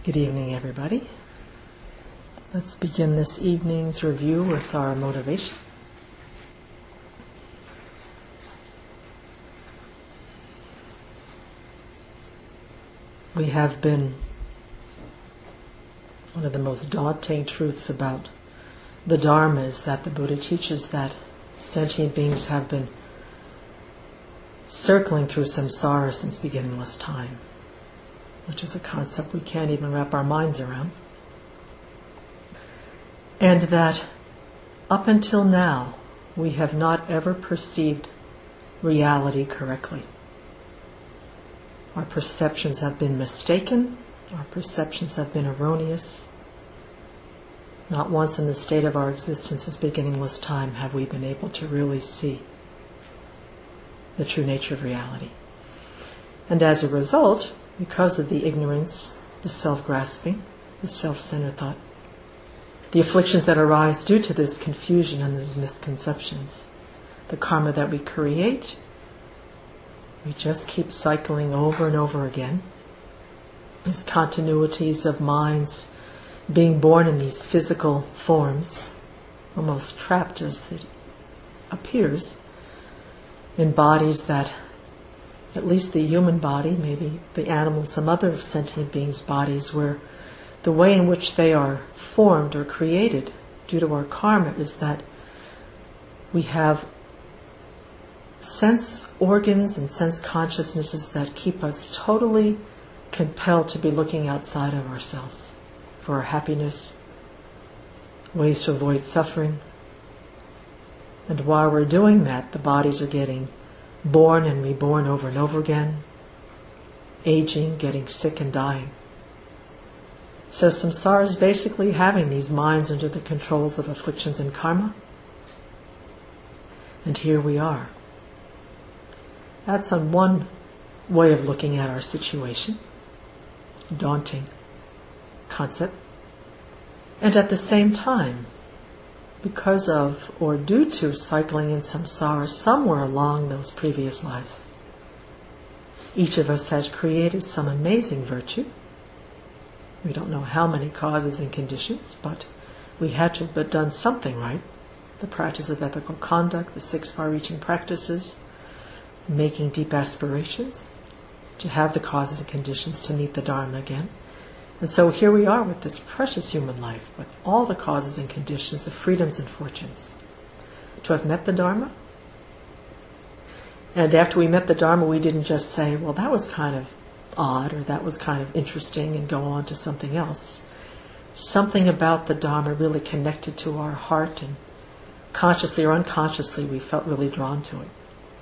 Good evening, everybody. Let's begin this evening's review with our motivation. We have been one of the most daunting truths about the Dharma is that the Buddha teaches that sentient beings have been circling through samsara since beginningless time, which is a concept we can't even wrap our minds around. And that up until now, we have not ever perceived reality correctly. Our perceptions have been mistaken. Our perceptions have been erroneous. Not once in the state of our existence as beginningless time have we been able to really see the true nature of reality. And as a result, because of the ignorance, the self-grasping, the self-centered thought, the afflictions that arise due to this confusion and these misconceptions, the karma that we create, we just keep cycling over and over again. These continuities of minds being born in these physical forms, almost trapped as it appears, in bodies that, at least the human body, maybe the animal, some other sentient beings' bodies, where the way in which they are formed or created due to our karma is that we have sense organs and sense consciousnesses that keep us totally compelled to be looking outside of ourselves for our happiness, ways to avoid suffering. And while we're doing that, the bodies are getting born and reborn over and over again, aging, getting sick and dying. So samsara is basically having these minds under the controls of afflictions and karma. And here we are. That's on one way of looking at our situation. Daunting concept. And at the same time, because of or due to cycling in samsara somewhere along those previous lives, each of us has created some amazing virtue. We don't know how many causes and conditions, but we had to have done something right. The practice of ethical conduct, the 6 far-reaching practices, making deep aspirations to have the causes and conditions to meet the Dharma again. And so here we are with this precious human life, with all the causes and conditions, the freedoms and fortunes, to have met the Dharma. And after we met the Dharma, we didn't just say, well, that was kind of odd, or that was kind of interesting, and go on to something else. Something about the Dharma really connected to our heart, and consciously or unconsciously, we felt really drawn to it.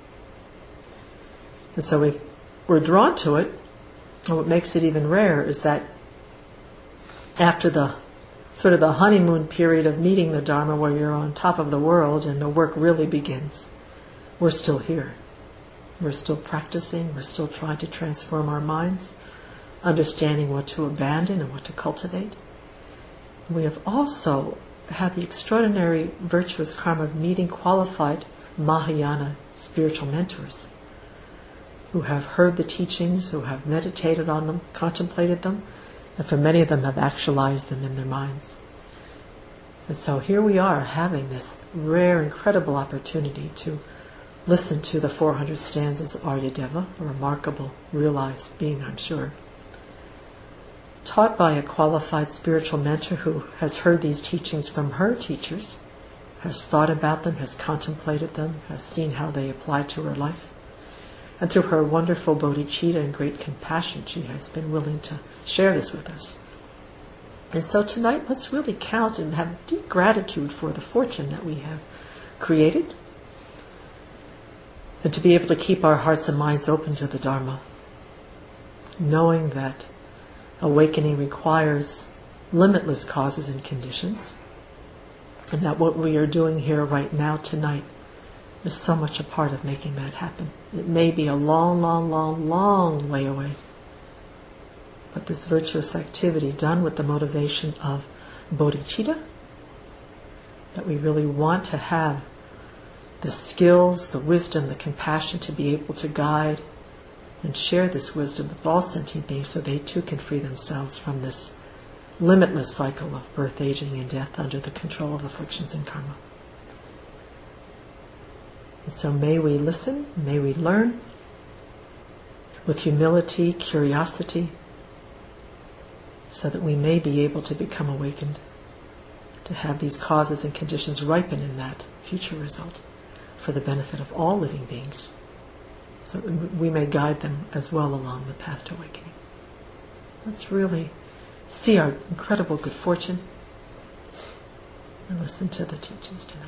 And so we were drawn to it, and what makes it even rare is that after the sort of the honeymoon period of meeting the Dharma, where you're on top of the world and the work really begins, we're still here. We're still practicing, we're still trying to transform our minds, understanding what to abandon and what to cultivate. We have also had the extraordinary virtuous karma of meeting qualified Mahayana spiritual mentors who have heard the teachings, who have meditated on them, contemplated them, and for many of them have actualized them in their minds. And so here we are having this rare, incredible opportunity to listen to the 400 stanzas of Aryadeva, a remarkable, realized being, I'm sure, taught by a qualified spiritual mentor who has heard these teachings from her teachers, has thought about them, has contemplated them, has seen how they apply to her life. And through her wonderful bodhicitta and great compassion, she has been willing to share this with us. And so tonight, let's really count and have deep gratitude for the fortune that we have created, and to be able to keep our hearts and minds open to the Dharma, knowing that awakening requires limitless causes and conditions, and that what we are doing here right now tonight is so much a part of making that happen. It may be a long, long, long, long way away, but this virtuous activity done with the motivation of bodhicitta, that we really want to have the skills, the wisdom, the compassion to be able to guide and share this wisdom with all sentient beings so they too can free themselves from this limitless cycle of birth, aging, and death under the control of afflictions and karma. And so may we listen, may we learn with humility, curiosity, so that we may be able to become awakened, to have these causes and conditions ripen in that future result for the benefit of all living beings, so that we may guide them as well along the path to awakening. Let's really see our incredible good fortune and listen to the teachings tonight.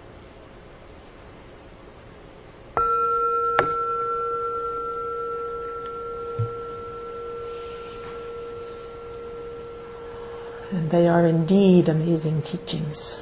And they are indeed amazing teachings.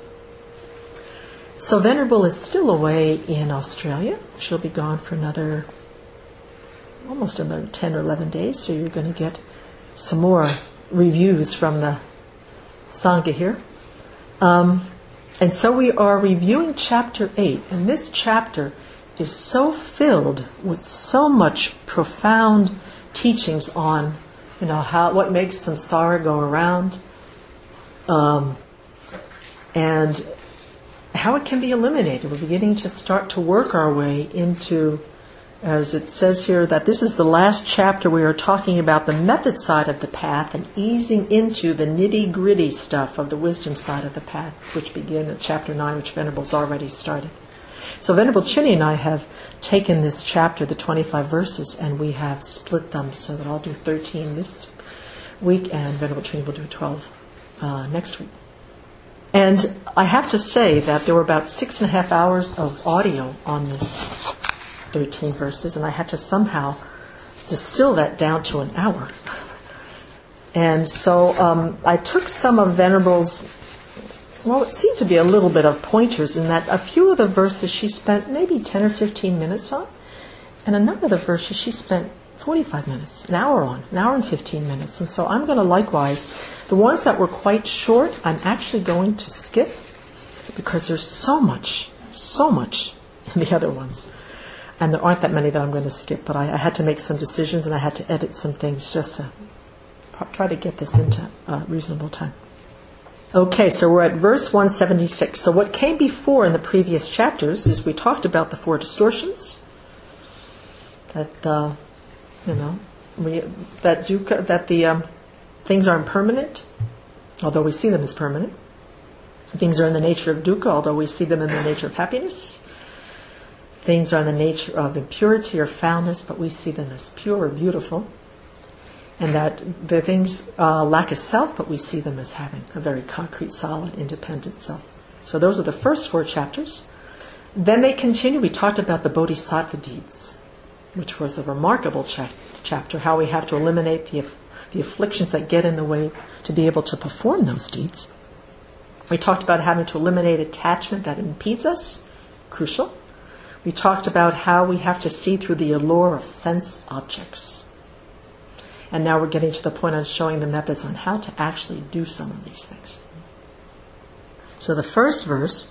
So Venerable is still away in Australia. She'll be gone for almost another 10 or 11 days, so you're going to get some more reviews from the Sangha here. And so we are reviewing Chapter 8, and this chapter is so filled with so much profound teachings on what makes samsara go around, and how it can be eliminated. We're beginning to start to work our way into, as it says here, that this is the last chapter we are talking about the method side of the path and easing into the nitty-gritty stuff of the wisdom side of the path, which begin at Chapter 9, which Venerable's already started. So Venerable Chinny and I have taken this chapter, the 25 verses, and we have split them so that I'll do 13 this week and Venerable Chinny will do 12 next week. And I have to say that there were about 6.5 hours of audio on this 13 verses, and I had to somehow distill that down to an hour. And so I took some of Venerable's, it seemed to be a little bit of pointers in that a few of the verses she spent maybe 10 or 15 minutes on, and a number of the verses she spent 45 minutes, an hour and 15 minutes. And so I'm going to likewise, the ones that were quite short, I'm actually going to skip because there's so much in the other ones. And there aren't that many that I'm going to skip, but I had to make some decisions and I had to edit some things just to try to get this into a reasonable time. Okay, so we're at verse 176. So what came before in the previous chapters is we talked about the 4 distortions, that the things are impermanent, although we see them as permanent. Things are in the nature of dukkha, although we see them in the nature of happiness. Things are in the nature of impurity or foulness, but we see them as pure or beautiful. And that the things lack a self, but we see them as having a very concrete, solid, independent self. So those are the first 4 chapters. Then they continue. We talked about the bodhisattva deeds, which was a remarkable chapter, how we have to eliminate the afflictions that get in the way to be able to perform those deeds. We talked about having to eliminate attachment that impedes us, crucial. We talked about how we have to see through the allure of sense objects. And now we're getting to the point on showing the methods on how to actually do some of these things. So the first verse,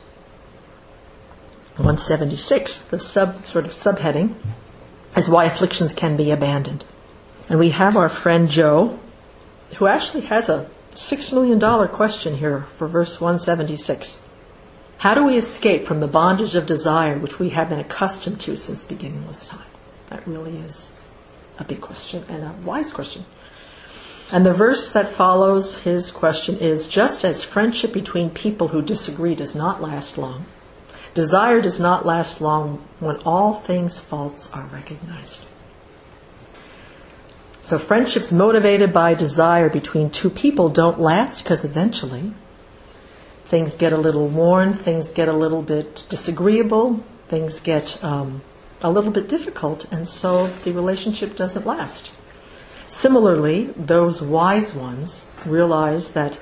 176, the subheading, is why afflictions can be abandoned. And we have our friend Joe, who actually has a $6 million question here for verse 176. How do we escape from the bondage of desire which we have been accustomed to since beginningless time? That really is a big question and a wise question. And the verse that follows his question is, just as friendship between people who disagree does not last long, desire does not last long when all things' faults are recognized. So friendships motivated by desire between 2 people don't last because eventually things get a little worn, things get a little bit disagreeable, things get a little bit difficult, and so the relationship doesn't last. Similarly, those wise ones realize that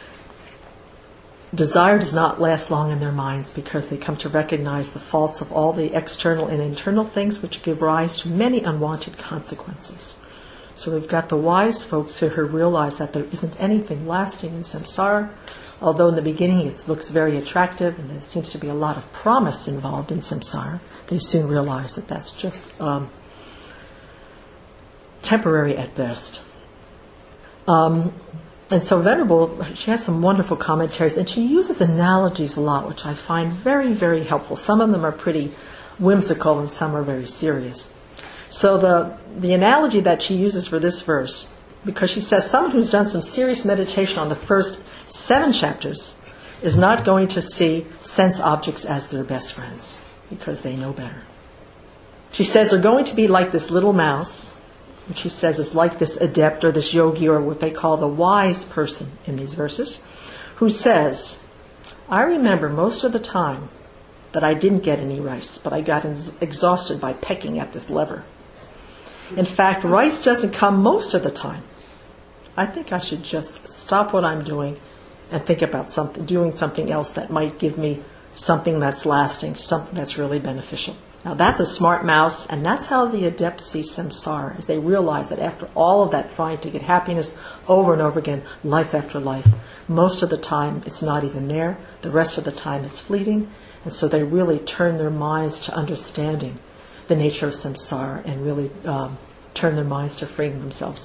desire does not last long in their minds because they come to recognize the faults of all the external and internal things which give rise to many unwanted consequences. So we've got the wise folks here who realize that there isn't anything lasting in samsara, although in the beginning it looks very attractive and there seems to be a lot of promise involved in samsara. They soon realize that that's just temporary at best. And so Venerable, she has some wonderful commentaries, and she uses analogies a lot, which I find very, very helpful. Some of them are pretty whimsical, and some are very serious. So the analogy that she uses for this verse, because she says someone who's done some serious meditation on the first 7 chapters is not going to see sense objects as their best friends, because they know better. She says they're going to be like this little mouse, which she says is like this adept or this yogi or what they call the wise person in these verses, who says, I remember most of the time that I didn't get any rice, but I got exhausted by pecking at this lever. In fact, rice doesn't come most of the time. I think I should just stop what I'm doing and think about doing something else that might give me something that's lasting, something that's really beneficial. Now that's a smart mouse, and that's how the adepts see samsara, as they realize that after all of that trying to get happiness over and over again, life after life, most of the time it's not even there, the rest of the time it's fleeting, and so they really turn their minds to understanding the nature of samsara and really turn their minds to freeing themselves.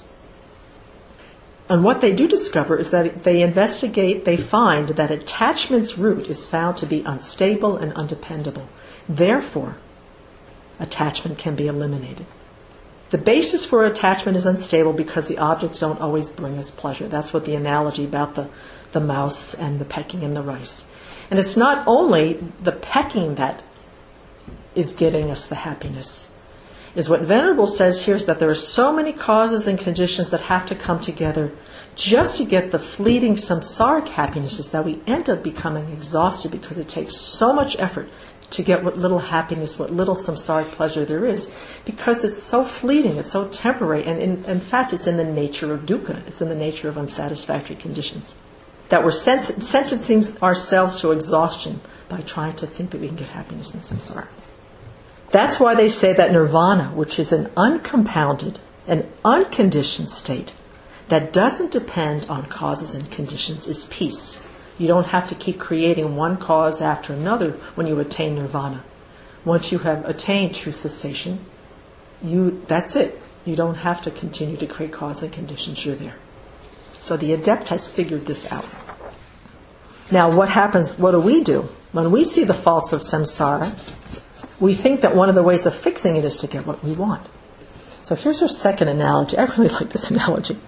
And what they do discover is that they investigate, they find that attachment's root is found to be unstable and undependable. Therefore, attachment can be eliminated. The basis for attachment is unstable because the objects don't always bring us pleasure. That's what the analogy about the mouse and the pecking and the rice. And it's not only the pecking that is getting us the happiness. Is what Venerable says here is that there are so many causes and conditions that have to come together just to get the fleeting samsaric happinesses that we end up becoming exhausted because it takes so much effort to get what little happiness, what little samsaric pleasure there is, because it's so fleeting, it's so temporary, and in fact it's in the nature of dukkha, it's in the nature of unsatisfactory conditions. That we're sentencing ourselves to exhaustion by trying to think that we can get happiness in samsara. That's why they say that nirvana, which is an uncompounded and unconditioned state that doesn't depend on causes and conditions, is peace. You don't have to keep creating one cause after another when you attain nirvana. Once you have attained true cessation, that's it. You don't have to continue to create cause and conditions. You're there. So the adept has figured this out. Now what happens, what do? When we see the faults of samsara, we think that one of the ways of fixing it is to get what we want. So here's our second analogy. I really like this analogy.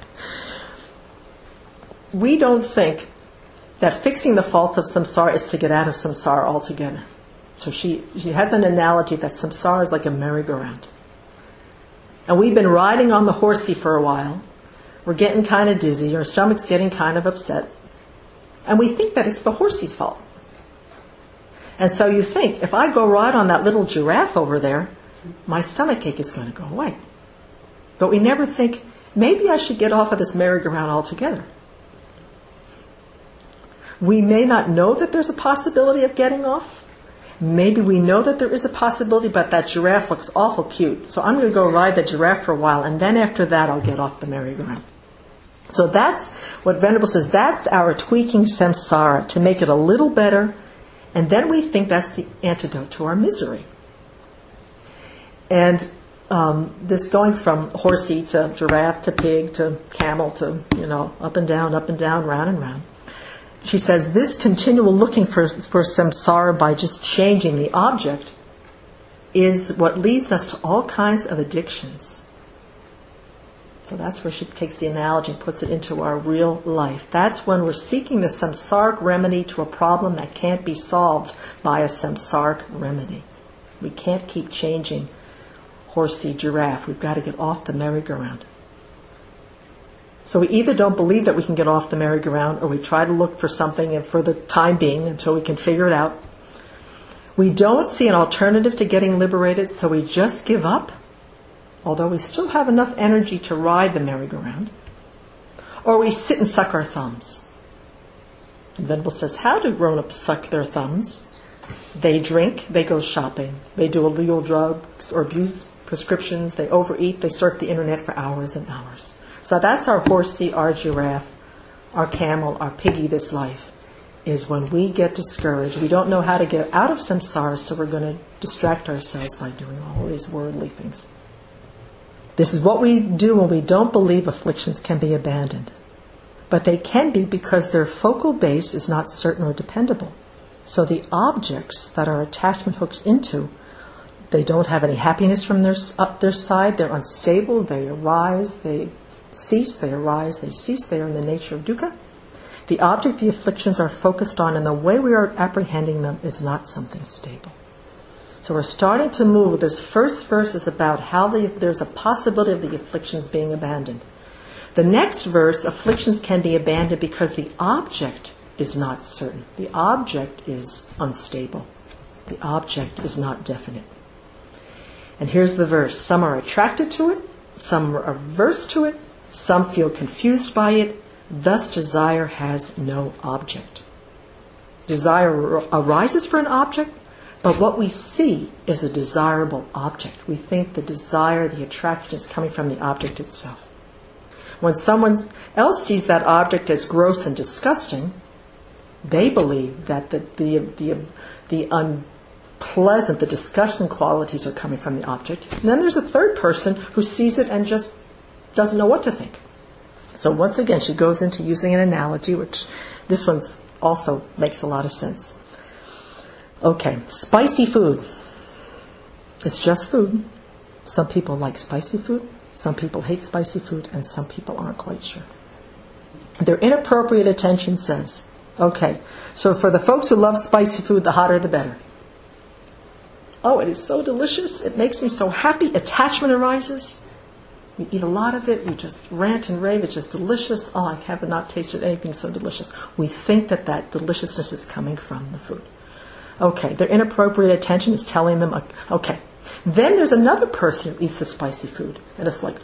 We don't think that fixing the faults of samsara is to get out of samsara altogether. So she has an analogy that samsara is like a merry-go-round. And we've been riding on the horsey for a while. We're getting kind of dizzy. Our stomach's getting kind of upset. And we think that it's the horsey's fault. And so you think, if I go ride on that little giraffe over there, my stomach ache is going to go away. But we never think, maybe I should get off of this merry-go-round altogether. We may not know that there's a possibility of getting off. Maybe we know that there is a possibility, but that giraffe looks awful cute. So I'm going to go ride the giraffe for a while, and then after that I'll get off the merry-go-round. So that's what Venerable says, that's our tweaking samsara, to make it a little better, and then we think that's the antidote to our misery. And this going from horsey to giraffe to pig to camel to, up and down, round and round. She says this continual looking for samsara by just changing the object is what leads us to all kinds of addictions. So that's where she takes the analogy and puts it into our real life. That's when we're seeking the samsaric remedy to a problem that can't be solved by a samsaric remedy. We can't keep changing horsey, giraffe. We've got to get off the merry-go-round. So we either don't believe that we can get off the merry-go-round, or we try to look for something for the time being until we can figure it out. We don't see an alternative to getting liberated, so we just give up, although we still have enough energy to ride the merry-go-round. Or we sit and suck our thumbs. And Venerable says, how do grown-ups suck their thumbs? They drink, they go shopping, they do illegal drugs or abuse prescriptions, they overeat, they surf the internet for hours and hours. So that's our horsey, our giraffe, our camel, our piggy this life, is when we get discouraged. We don't know how to get out of samsara, so we're going to distract ourselves by doing all these worldly things. This is what we do when we don't believe afflictions can be abandoned. But they can be because their focal base is not certain or dependable. So the objects that our attachment hooks into, they don't have any happiness from their side. They're unstable. They arise, they cease. They arise, they cease. They are in the nature of dukkha. The object the afflictions are focused on and the way we are apprehending them is not something stable. So we're starting to move. This first verse is about how there's a possibility of the afflictions being abandoned. The next verse, afflictions can be abandoned because the object is not certain. The object is unstable. The object is not definite. And here's the verse. Some are attracted to it, some are averse to it, some feel confused by it. Thus desire has no object. Desire arises for an object, but what we see is a desirable object. We think the desire, the attraction is coming from the object itself. When someone else sees that object as gross and disgusting, they believe that the unpleasant, the disgusting qualities are coming from the object. And then there's a third person who sees it and just doesn't know what to think. So once again, she goes into using an analogy, which this one also makes a lot of sense. Okay, spicy food. It's just food. Some people like spicy food, some people hate spicy food, and some people aren't quite sure. Their inappropriate attention says, okay, so for the folks who love spicy food, the hotter the better. Oh, it is so delicious. It makes me so happy. Attachment arises. We eat a lot of it. We just rant and rave. It's just delicious. Oh, I have not tasted anything so delicious. We think that deliciousness is coming from the food. Okay, their inappropriate attention is telling them, okay. Then there's another person who eats the spicy food. And it's like,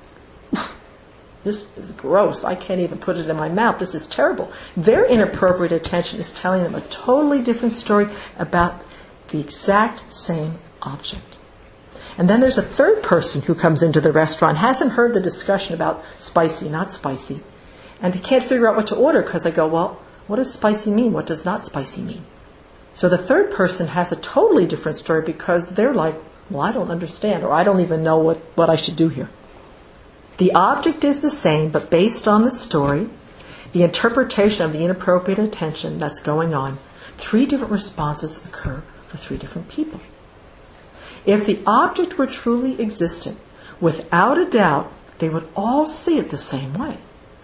this is gross. I can't even put it in my mouth. This is terrible. Their inappropriate attention is telling them a totally different story about the exact same object. And then there's a third person who comes into the restaurant, hasn't heard the discussion about spicy, not spicy, and they can't figure out what to order because they go, well, what does spicy mean? What does not spicy mean? So the third person has a totally different story because they're like, well, I don't understand, or I don't even know what I should do here. The object is the same, but based on the story, the interpretation of the inappropriate attention that's going on, 3 different responses occur for 3 different people. If the object were truly existent, without a doubt, they would all see it the same way.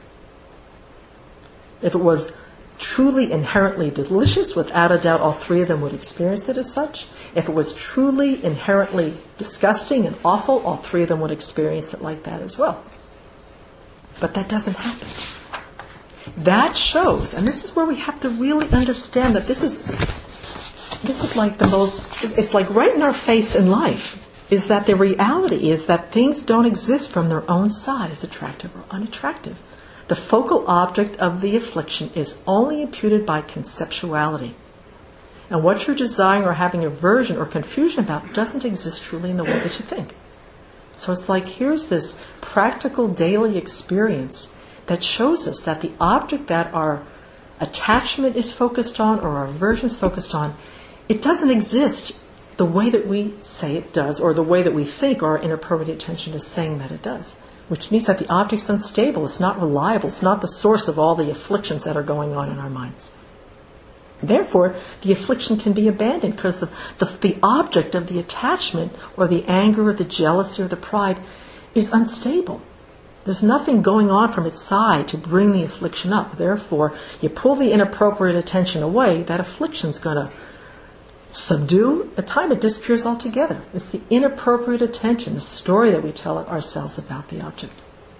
If it was truly inherently delicious, without a doubt, all 3 of them would experience it as such. If it was truly inherently disgusting and awful, all 3 of them would experience it like that as well. But that doesn't happen. That shows, and this is where we have to really understand that this is like the most, it's like right in our face in life, is that the reality is that things don't exist from their own side as attractive or unattractive. The focal object of the affliction is only imputed by conceptuality. And what you're desiring or having aversion or confusion about doesn't exist truly in the way that you think. So it's like here's this practical daily experience that shows us that the object that our attachment is focused on or our aversion is focused on, it doesn't exist the way that we say it does or the way that we think our inappropriate attention is saying that it does. Which means that the object's unstable, it's not reliable, it's not the source of all the afflictions that are going on in our minds. Therefore, the affliction can be abandoned because the object of the attachment or the anger or the jealousy or the pride is unstable. There's nothing going on from its side to bring the affliction up. Therefore, you pull the inappropriate attention away, that affliction's going to subdue. At time it disappears altogether. It's the inappropriate attention, the story that we tell ourselves about the object.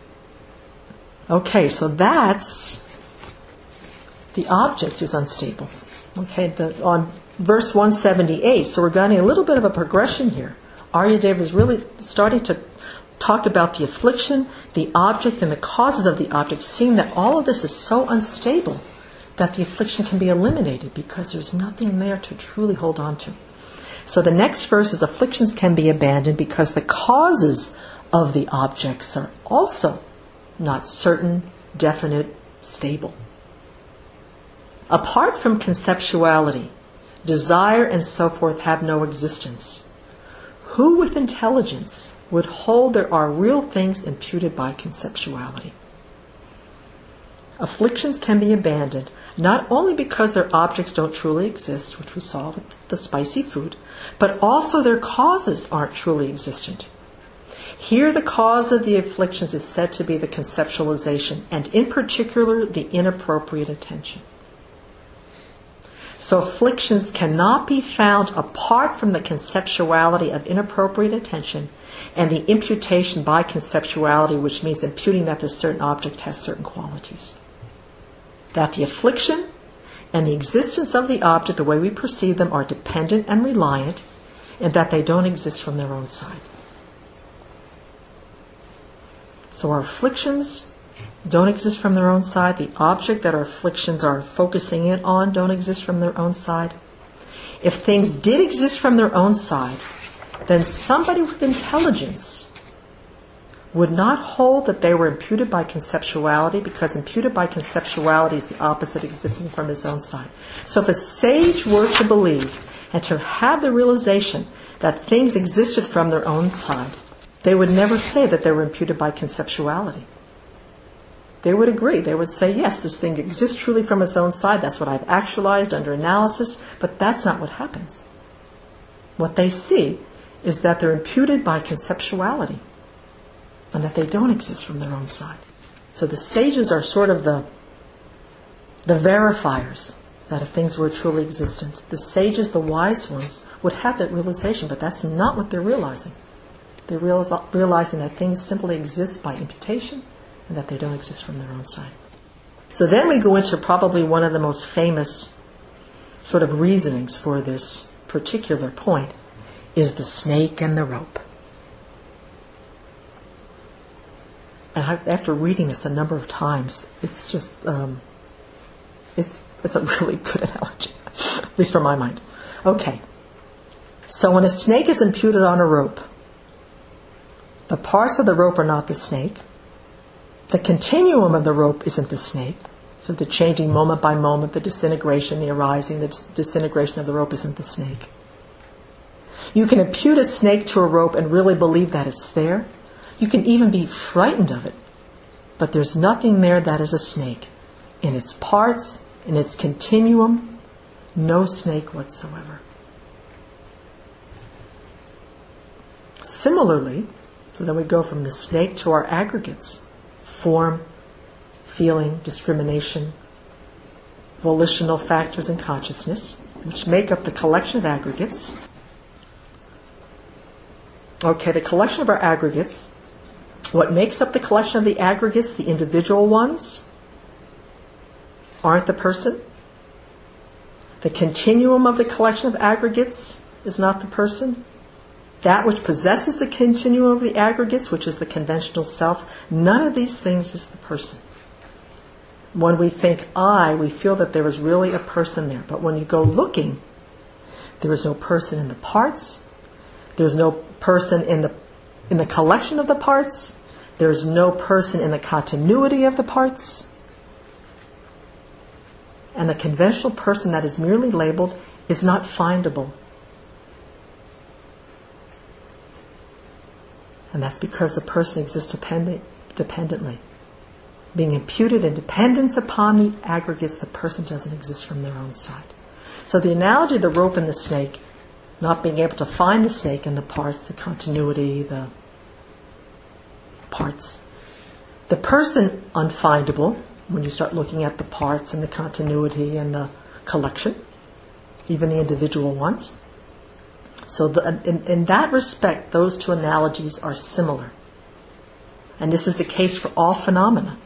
Okay, so that's the object is unstable. Okay, on verse 178, so we're getting a little bit of a progression here. Aryadeva is really starting to talk about the affliction, the object, and the causes of the object, seeing that all of this is so unstable that the affliction can be eliminated because there's nothing there to truly hold on to. So the next verse is afflictions can be abandoned because the causes of the objects are also not certain, definite, stable. Apart from conceptuality, desire and so forth have no existence. who with intelligence would hold there are real things imputed by conceptuality? Afflictions can be abandoned not only because their objects don't truly exist, which we saw with the spicy food, but also their causes aren't truly existent. Here the cause of the afflictions is said to be the conceptualization, and in particular the inappropriate attention. So afflictions cannot be found apart from the conceptuality of inappropriate attention and the imputation by conceptuality, which means imputing that the certain object has certain qualities. That the affliction and the existence of the object, the way we perceive them, are dependent and reliant, and that they don't exist from their own side. So our afflictions don't exist from their own side. The object that our afflictions are focusing in on don't exist from their own side. If things did exist from their own side, then somebody with intelligence would not hold that they were imputed by conceptuality, because imputed by conceptuality is the opposite existing from his own side. So if a sage were to believe and to have the realization that things existed from their own side, they would never say that they were imputed by conceptuality. They would agree. They would say, yes, this thing exists truly from its own side. That's what I've actualized under analysis, but that's not what happens. What they see is that they're imputed by conceptuality and that they don't exist from their own side. So the sages are sort of the verifiers that if things were truly existent. The sages, the wise ones, would have that realization, but that's not what they're realizing. They're realizing that things simply exist by imputation and that they don't exist from their own side. So then we go into probably one of the most famous sort of reasonings for this particular point is the snake and the rope. And after reading this a number of times, it's just, it's a really good analogy, at least from my mind. Okay, so when a snake is imputed on a rope, the parts of the rope are not the snake. The continuum of the rope isn't the snake. So the changing moment by moment, the disintegration, the arising, the disintegration of the rope isn't the snake. You can impute a snake to a rope and really believe that it's there. You can even be frightened of it. But there's nothing there that is a snake. In its parts, in its continuum, no snake whatsoever. Similarly, so then we go from the snake to our aggregates: form, feeling, discrimination, volitional factors, and consciousness, which make up the collection of aggregates. Okay, the collection of our aggregates. What makes up the collection of the aggregates, the individual ones, aren't the person. The continuum of the collection of aggregates is not the person. That which possesses the continuum of the aggregates, which is the conventional self, none of these things is the person. When we think I, we feel that there is really a person there. But when you go looking, there is no person in the parts. There's no person in the collection of the parts. There's no person in the continuity of the parts. And the conventional person that is merely labeled is not findable. And that's because the person exists dependently. Being imputed in dependence upon the aggregates, the person doesn't exist from their own side. So the analogy of the rope and the snake, not being able to find the snake in the parts, the continuity, the parts. The person unfindable, when you start looking at the parts and the continuity and the collection, even the individual ones. So in that respect, those two analogies are similar. And this is the case for all phenomena.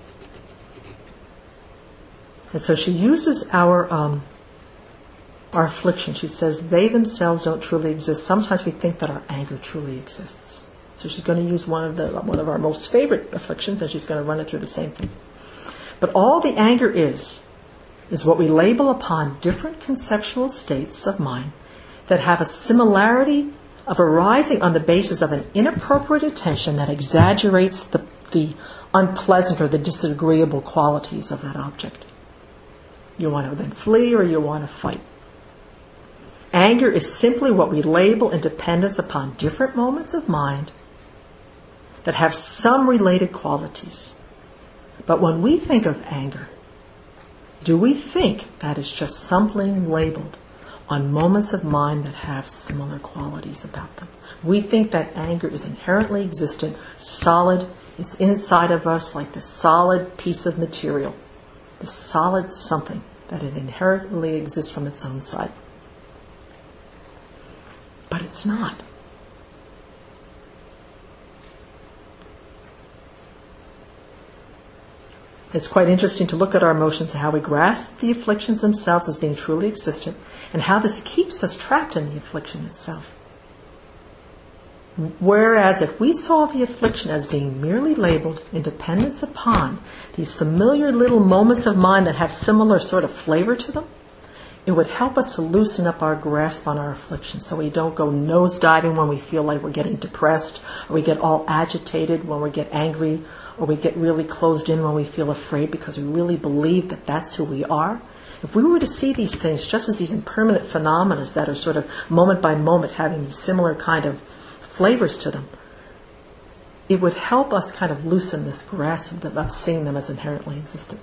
And so she uses our affliction. She says they themselves don't truly exist. Sometimes we think that our anger truly exists. So she's going to use one of our most favorite afflictions, and she's going to run it through the same thing. But all the anger is what we label upon different conceptual states of mind that have a similarity of arising on the basis of an inappropriate attention that exaggerates the unpleasant or the disagreeable qualities of that object. You want to then flee or you want to fight. Anger is simply what we label in dependence upon different moments of mind that have some related qualities. But when we think of anger, do we think that it's just something labeled on moments of mind that have similar qualities about them? We think that anger is inherently existent, solid, it's inside of us like this solid piece of material, this solid something, that it inherently exists from its own side. But it's not. It's quite interesting to look at our emotions and how we grasp the afflictions themselves as being truly existent, and how this keeps us trapped in the affliction itself. Whereas if we saw the affliction as being merely labeled in dependence upon these familiar little moments of mind that have similar sort of flavor to them, it would help us to loosen up our grasp on our affliction so we don't go nosediving when we feel like we're getting depressed, or we get all agitated when we get angry, or we get really closed in when we feel afraid because we really believe that that's who we are. If we were to see these things just as these impermanent phenomena that are sort of moment by moment having these similar kind of flavors to them, it would help us kind of loosen this grasp of seeing them as inherently existent.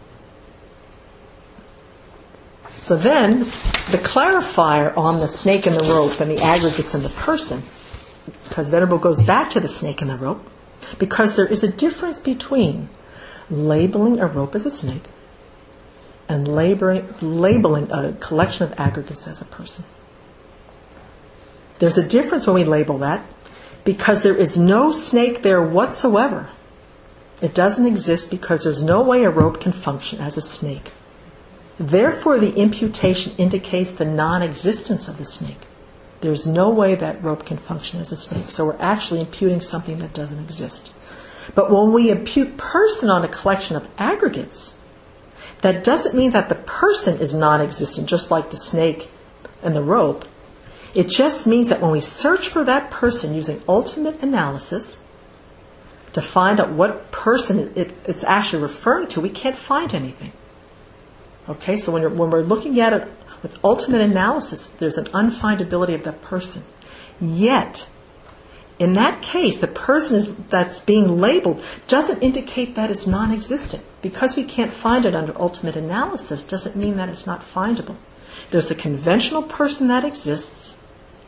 So then, the clarifier on the snake and the rope and the aggregates and the person, because Venerable goes back to the snake and the rope, because there is a difference between labeling a rope as a snake and labeling a collection of aggregates as a person. There's a difference when we label that, because there is no snake there whatsoever. It doesn't exist because there's no way a rope can function as a snake. Therefore, the imputation indicates the non-existence of the snake. There's no way that rope can function as a snake, so we're actually imputing something that doesn't exist. But when we impute person on a collection of aggregates, that doesn't mean that the person is non-existent, just like the snake and the rope. It just means that when we search for that person using ultimate analysis to find out what person it's actually referring to, we can't find anything. Okay, so when we're looking at it with ultimate analysis, there's an unfindability of that person. Yet, in that case, the person that's being labeled doesn't indicate that it's non-existent. Because we can't find it under ultimate analysis doesn't mean that it's not findable. There's a conventional person that exists,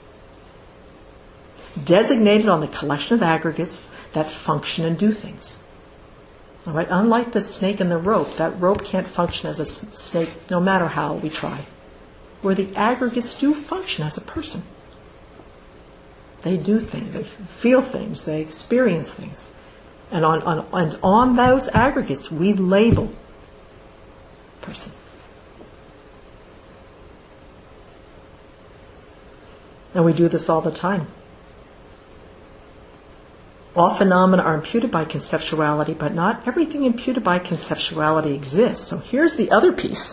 designated on the collection of aggregates that function and do things. All right? Unlike the snake and the rope, that rope can't function as a snake no matter how we try. Where the aggregates do function as a person. They do things, they feel things, they experience things. And on those aggregates, we label person. And we do this all the time. All phenomena are imputed by conceptuality, but not everything imputed by conceptuality exists. So here's the other piece.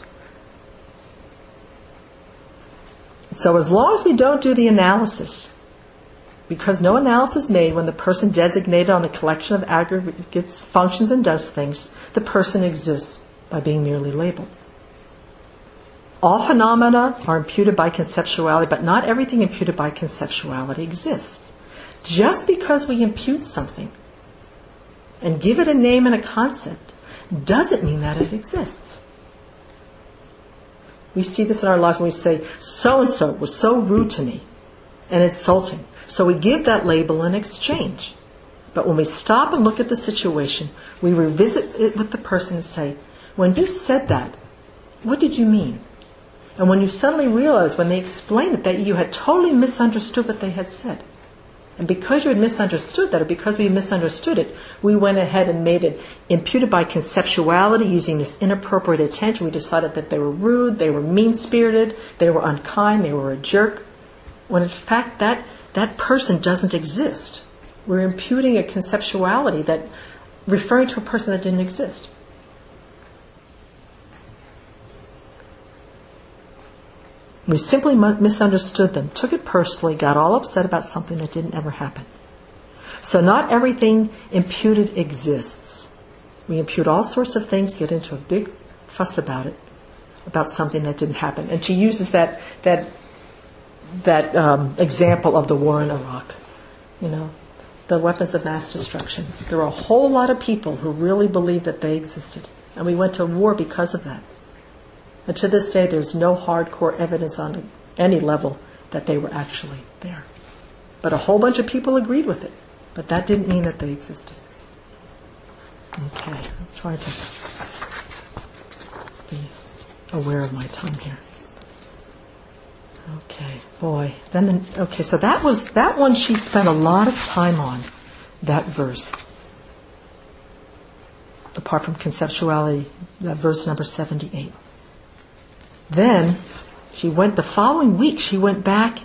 So as long as we don't do the analysis, because no analysis is made when the person designated on the collection of aggregates functions and does things, the person exists by being merely labeled. All phenomena are imputed by conceptuality, but not everything imputed by conceptuality exists. Just because we impute something and give it a name and a concept doesn't mean that it exists. We see this in our lives when we say, so-and-so was so rude to me and insulting. So we give that label in exchange. But when we stop and look at the situation, we revisit it with the person and say, when you said that, what did you mean? And when you suddenly realize when they explained it that you had totally misunderstood what they had said. And because you had misunderstood that, or because we misunderstood it, we went ahead and made it imputed by conceptuality using this inappropriate attention. We decided that they were rude, they were mean-spirited, they were unkind, they were a jerk. When in fact that person doesn't exist. We're imputing a conceptuality that referring to a person that didn't exist. We simply misunderstood them, took it personally, got all upset about something that didn't ever happen. So not everything imputed exists. We impute all sorts of things, get into a big fuss about it, about something that didn't happen. And she uses that example of the war in Iraq. You know, the weapons of mass destruction. There were a whole lot of people who really believed that they existed. And we went to war because of that. And to this day, there's no hardcore evidence on any level that they were actually there. But a whole bunch of people agreed with it. But that didn't mean that they existed. Okay, I'm trying to be aware of my time here. Okay, boy. So that one she spent a lot of time on, that verse. Apart from conceptuality, verse number 78. Then the following week she went back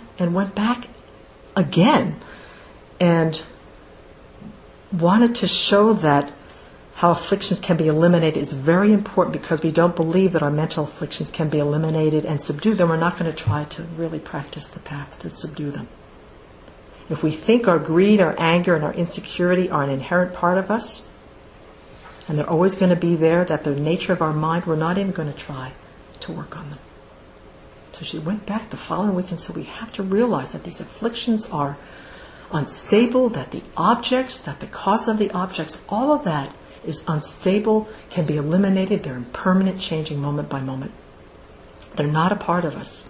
again and wanted to show that how afflictions can be eliminated is very important, because we don't believe that our mental afflictions can be eliminated and subdued. Then we're not going to try to really practice the path to subdue them. If we think our greed, our anger, and our insecurity are an inherent part of us, and they're always going to be there, that the nature of our mind, we're not even going to try to work on them. So she went back the following week and said, we have to realize that these afflictions are unstable, that the cause of the objects, all of that is unstable, can be eliminated. They're impermanent, changing moment by moment. They're not a part of us.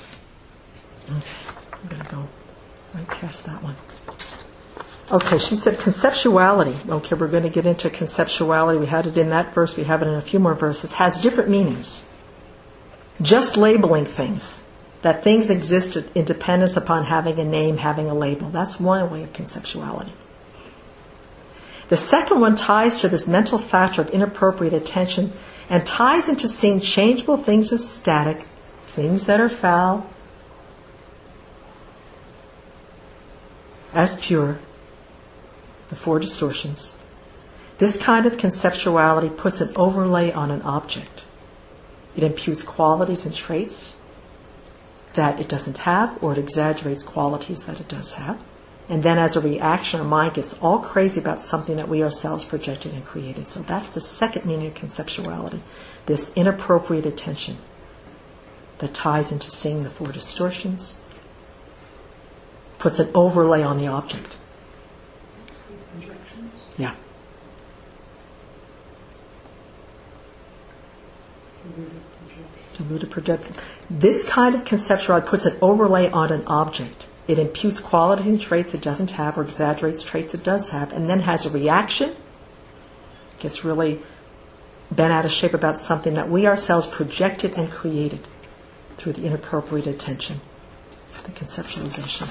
Okay, I'm going to go right past that one. Okay, she said conceptuality. Okay, we're going to get into conceptuality. We had it in that verse. We have it in a few more verses. Has different meanings. Just labeling things. That things exist in dependence upon having a name, having a label. That's one way of conceptuality. The second one ties to this mental factor of inappropriate attention and ties into seeing changeable things as static, things that are foul, as pure, the four distortions. This kind of conceptuality puts an overlay on an object. It imputes qualities and traits that it doesn't have, or it exaggerates qualities that it does have. And then as a reaction, our mind gets all crazy about something that we ourselves projected and created. So that's the second meaning of conceptuality, this inappropriate attention that ties into seeing the four distortions, puts an overlay on the object. Projections? Yeah. Deluded projection. This kind of conceptuality puts an overlay on an object. It imputes qualities and traits it doesn't have, or exaggerates traits it does have, and then has a reaction, gets really bent out of shape about something that we ourselves projected and created through the inappropriate attention, the conceptualization.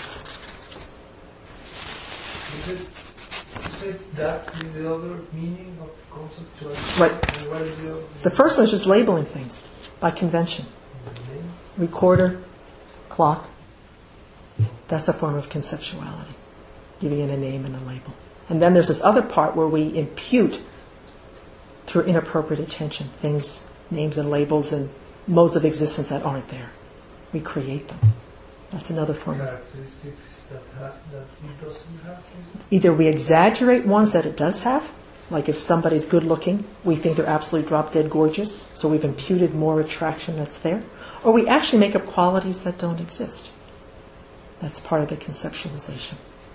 Is that the other meaning of conceptualization? Right. And what is the other? The first one is just labeling things by convention. Recorder, clock. That's a form of conceptuality, giving it a name and a label. And then there's this other part where we impute, through inappropriate attention, things, names and labels and modes of existence that aren't there. We create them. That's another form of... Characteristics that it doesn't have? Either we exaggerate ones that it does have, like if somebody's good looking, we think they're absolutely drop dead gorgeous, so we've imputed more attraction that's there, or we actually make up qualities that don't exist. That's part of the conceptualization.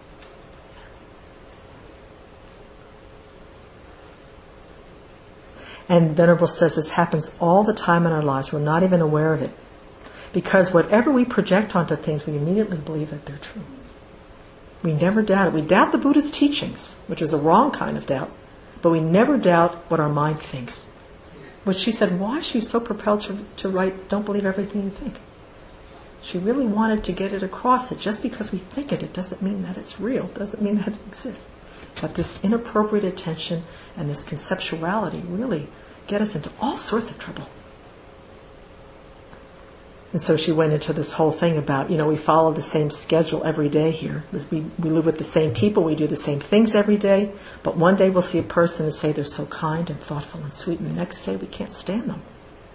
And Venerable says this happens all the time in our lives. We're not even aware of it. Because whatever we project onto things, we immediately believe that they're true. We never doubt it. We doubt the Buddha's teachings, which is a wrong kind of doubt, but we never doubt what our mind thinks. Which she said, why is she so propelled to write, don't believe everything you think? She really wanted to get it across that just because we think it doesn't mean that it's real, doesn't mean that it exists. But this inappropriate attention and this conceptuality really get us into all sorts of trouble. And so she went into this whole thing about, we follow the same schedule every day here. We live with the same people, we do the same things every day, but one day we'll see a person and say they're so kind and thoughtful and sweet, and the next day we can't stand them.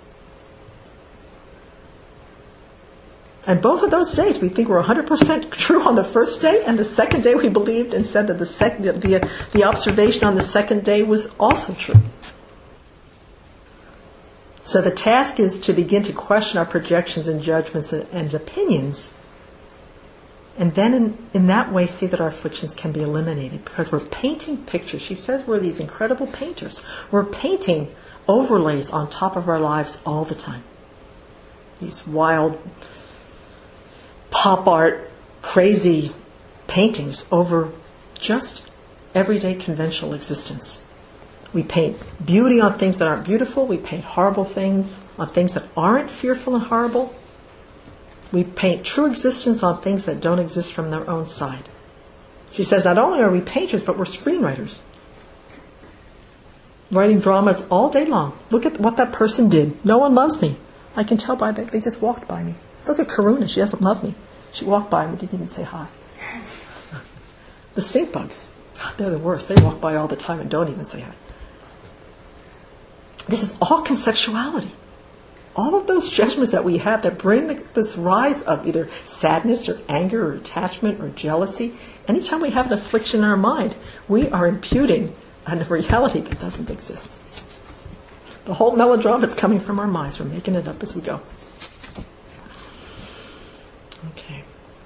And both of those days, we think we're 100% true on the first day, and the second day we believed and said that the observation on the second day was also true. So the task is to begin to question our projections and judgments and opinions And then in that way see that our afflictions can be eliminated, because we're painting pictures. She says we're these incredible painters. We're painting overlays on top of our lives all the time. These wild pop art, crazy paintings over just everyday conventional existence. We paint beauty on things that aren't beautiful. We paint horrible things on things that aren't fearful and horrible. We paint true existence on things that don't exist from their own side. She says not only are we painters, but we're screenwriters. Writing dramas all day long. Look at what that person did. No one loves me. I can tell by that. They just walked by me. Look at Karuna. She doesn't love me. She walked by me, didn't even say hi. The stink bugs. They're the worst. They walk by all the time and don't even say hi. This is all conceptuality. All of those judgments that we have that bring this rise of either sadness or anger or attachment or jealousy, anytime we have an affliction in our mind, we are imputing a reality that doesn't exist. The whole melodrama is coming from our minds. We're making it up as we go. Okay.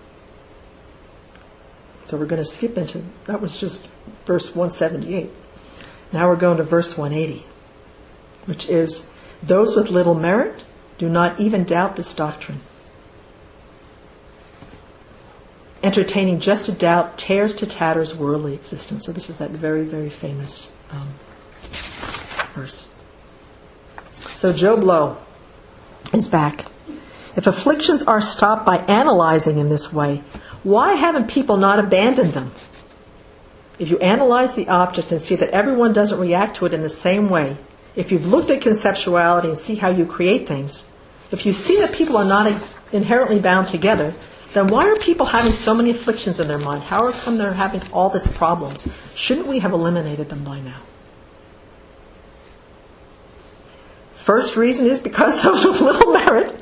So we're going to skip into, that was just verse 178. Now we're going to verse 180, which is, those with little merit do not even doubt this doctrine. Entertaining just a doubt tears to tatters worldly existence. So this is that very, very famous verse. So Job Lowe is back. If afflictions are stopped by analyzing in this way, why haven't people not abandoned them? If you analyze the object and see that everyone doesn't react to it in the same way, if you've looked at conceptuality and see how you create things, if you see that people are not inherently bound together, then why are people having so many afflictions in their mind? How come they're having all these problems? Shouldn't we have eliminated them by now? First reason is because those with little merit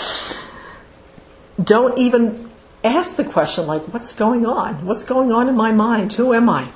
don't even ask the question like, what's going on? What's going on in my mind? Who am I?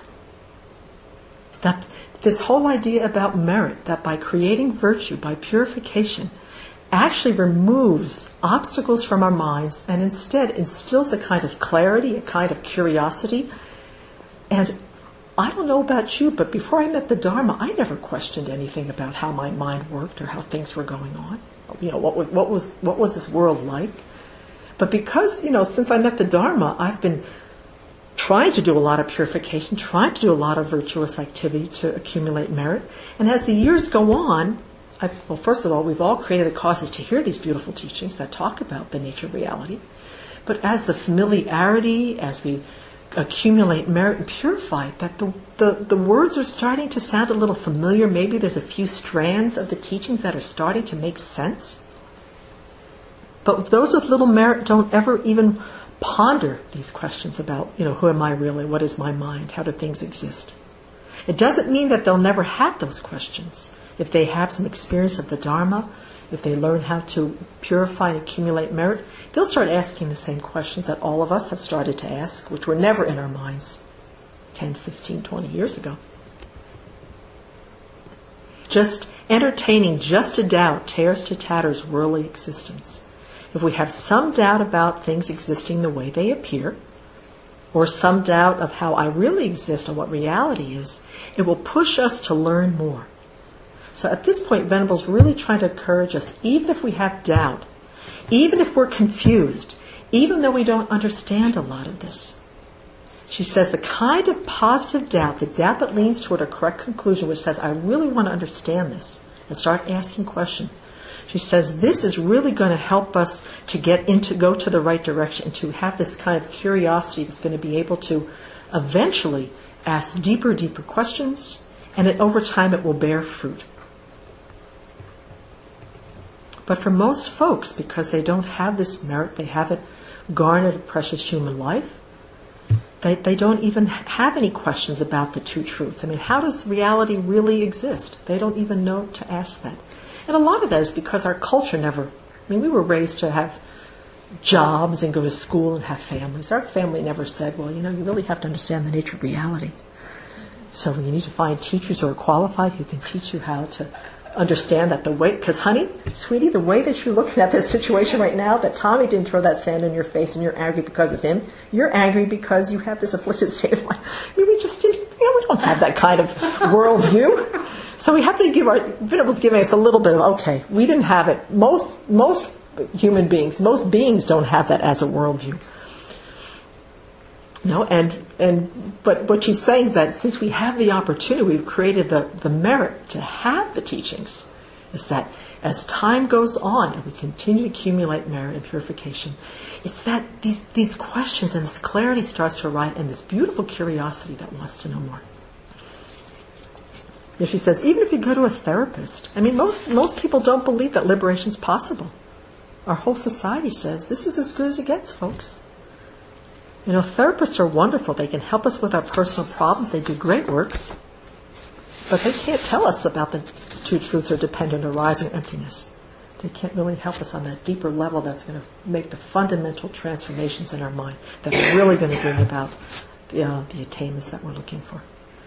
This whole idea about merit, that by creating virtue, by purification, actually removes obstacles from our minds and instead instills a kind of clarity, a kind of curiosity. And I don't know about you, but before I met the Dharma, I never questioned anything about how my mind worked or how things were going on. You know, what was this world like? But because, since I met the Dharma, I've been trying to do a lot of purification, trying to do a lot of virtuous activity to accumulate merit. And as the years go on, first of all, we've all created the causes to hear these beautiful teachings that talk about the nature of reality. But as the familiarity, as we accumulate merit and purify it, that the words are starting to sound a little familiar. Maybe there's a few strands of the teachings that are starting to make sense. But those with little merit don't ever even ponder these questions about, who am I really? What is my mind? How do things exist? It doesn't mean that they'll never have those questions. If they have some experience of the Dharma, if they learn how to purify and accumulate merit, they'll start asking the same questions that all of us have started to ask, which were never in our minds 10, 15, 20 years ago. Just entertaining just a doubt tears to tatters worldly existence. If we have some doubt about things existing the way they appear, or some doubt of how I really exist and what reality is, it will push us to learn more. So at this point, Venerable's really trying to encourage us, even if we have doubt, even if we're confused, even though we don't understand a lot of this. She says the kind of positive doubt, the doubt that leans toward a correct conclusion, which says, I really want to understand this, and start asking questions. She says this is really going to help us to go to the right direction, and to have this kind of curiosity that's going to be able to eventually ask deeper questions, and over time it will bear fruit. But for most folks, because they don't have this merit, they haven't garnered a precious human life, they don't even have any questions about the two truths. I mean, how does reality really exist? They don't even know to ask that. And a lot of that is because our culture we were raised to have jobs and go to school and have families. Our family never said, well, you really have to understand the nature of reality. So you need to find teachers who are qualified who can teach you how to understand that because honey, sweetie, the way that you're looking at this situation right now, that Tommy didn't throw that sand in your face and you're angry because of him, you're angry because you have this afflicted state of mind. I mean, we don't have that kind of worldview. So we have to Venerable's giving us a little bit of, okay, we didn't have it. Most human beings, most beings don't have that as a worldview. But what she's saying that since we have the opportunity, we've created the merit to have the teachings, is that as time goes on and we continue to accumulate merit and purification, it's that these questions and this clarity starts to arise and this beautiful curiosity that wants to know more. And she says, even if you go to a therapist, I mean, most people don't believe that liberation is possible. Our whole society says this is as good as it gets, folks. Therapists are wonderful. They can help us with our personal problems. They do great work. But they can't tell us about the two truths or dependent arising emptiness. They can't really help us on that deeper level that's going to make the fundamental transformations in our mind that are really going to bring about the attainments that we're looking for.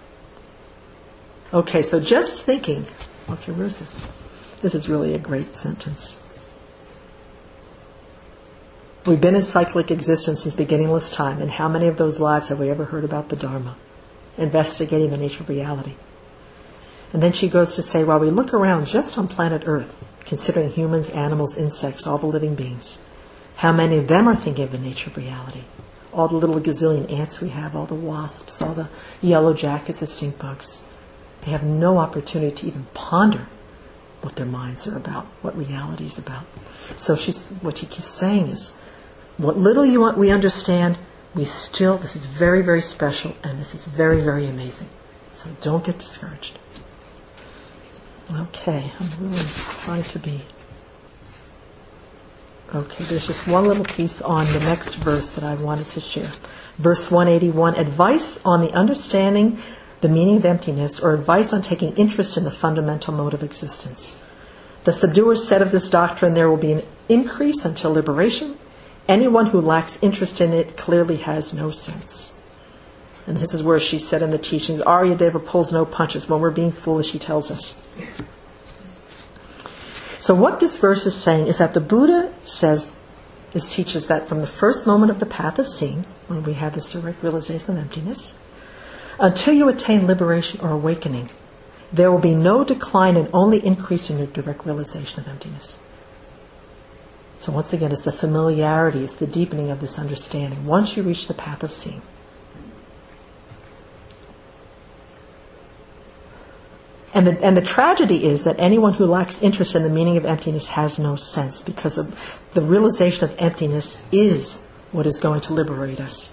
Okay, so just thinking. Okay, where's this? This is really a great sentence. We've been in cyclic existence since beginningless time, and how many of those lives have we ever heard about the Dharma, investigating the nature of reality? And then she goes to say, while we look around just on planet Earth, considering humans, animals, insects, all the living beings, how many of them are thinking of the nature of reality? All the little gazillion ants we have, all the wasps, all the yellow jackets, the stink bugs. They have no opportunity to even ponder what their minds are about, what reality is about. So what she keeps saying is, what little we understand, this is very, very special, and this is very, very amazing. So don't get discouraged. Okay, I'm really trying to be... Okay, there's just one little piece on the next verse that I wanted to share. Verse 181, advice on the understanding the meaning of emptiness, or advice on taking interest in the fundamental mode of existence. The subduers said of this doctrine, there will be an increase until liberation. Anyone who lacks interest in it clearly has no sense. And this is where she said in the teachings, Aryadeva pulls no punches. When we're being foolish, he tells us. So what this verse is saying is that the Buddha teaches that from the first moment of the path of seeing, when we have this direct realization of emptiness, until you attain liberation or awakening, there will be no decline and only increase in your direct realization of emptiness. So once again, it's the familiarity, it's the deepening of this understanding once you reach the path of seeing. And the tragedy is that anyone who lacks interest in the meaning of emptiness has no sense, because of the realization of emptiness is what is going to liberate us.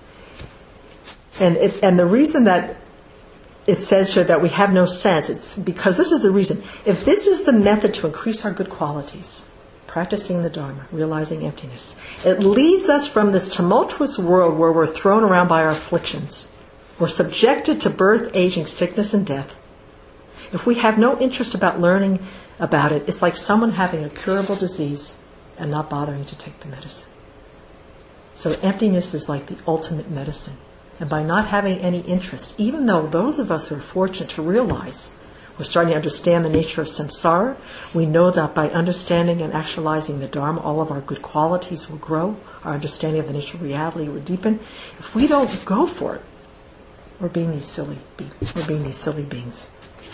And the reason that it says here that we have no sense, it's because this is the reason. If this is the method to increase our good qualities, practicing the Dharma, realizing emptiness, it leads us from this tumultuous world where we're thrown around by our afflictions. We're subjected to birth, aging, sickness, and death. If we have no interest about learning about it, it's like someone having a curable disease and not bothering to take the medicine. So emptiness is like the ultimate medicine. And by not having any interest, even though those of us who are fortunate to realize we're starting to understand the nature of samsara, we know that by understanding and actualizing the Dharma, all of our good qualities will grow, our understanding of the nature of reality will deepen. If we don't go for it, we're being these silly beings.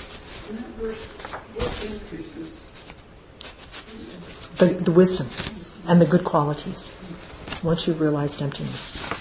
What increases? The wisdom and the good qualities once you've realized emptiness.